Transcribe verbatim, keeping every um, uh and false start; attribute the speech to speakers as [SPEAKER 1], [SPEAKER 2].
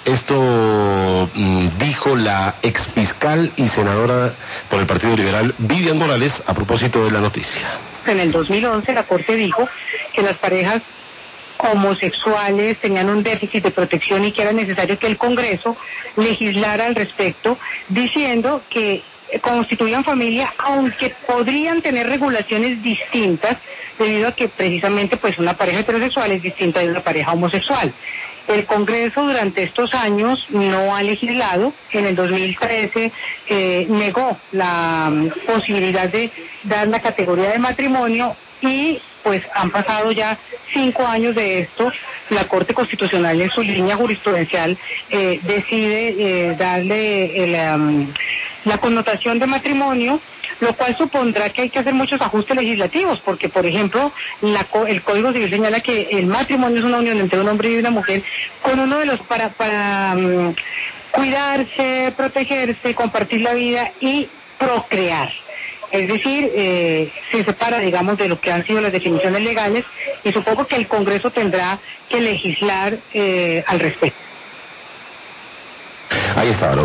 [SPEAKER 1] Esto mmm, dijo la exfiscal y senadora por el Partido Liberal, Vivian Morales, a propósito de la noticia.
[SPEAKER 2] En el dos mil once la Corte dijo que las parejas homosexuales tenían un déficit de protección y que era necesario que el Congreso legislara al respecto, diciendo que constituían familia, aunque podrían tener regulaciones distintas, debido a que precisamente pues una pareja heterosexual es distinta de una pareja homosexual. El Congreso durante estos años no ha legislado. En el dos mil trece eh, negó la um, posibilidad de dar la categoría de matrimonio y pues han pasado ya cinco años de esto. La Corte Constitucional en su línea jurisprudencial eh, decide eh, darle el, um, la connotación de matrimonio, lo cual supondrá que hay que hacer muchos ajustes legislativos, porque, por ejemplo, la, el Código Civil señala que el matrimonio es una unión entre un hombre y una mujer con uno de los para, para um, cuidarse, protegerse, compartir la vida y procrear. Es decir, eh, se separa, digamos, de lo que han sido las definiciones legales y supongo que el Congreso tendrá que legislar eh, al respecto.
[SPEAKER 1] Ahí está.